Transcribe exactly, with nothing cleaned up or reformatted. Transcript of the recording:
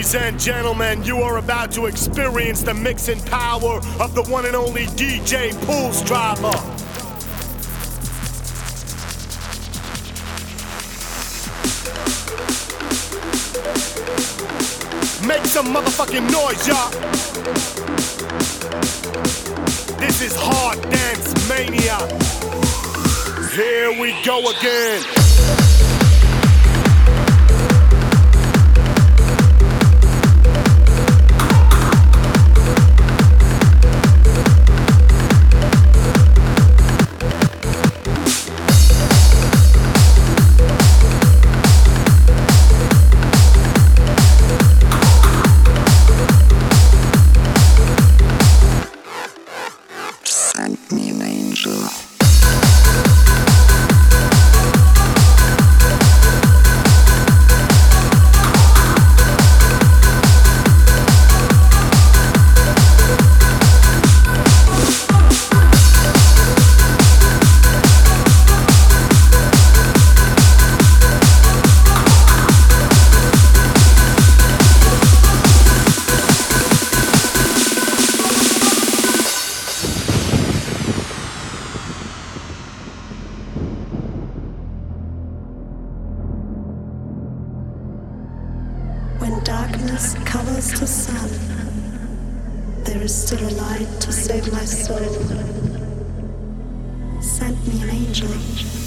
Ladies and gentlemen, you are about to experience the mixing power of the one and only D J Pulse Driver. Make some motherfucking noise, y'all. This is Hard Dance Mania. Here we go again. When darkness covers the sun, there is still a light to save my soul. Send me an angel.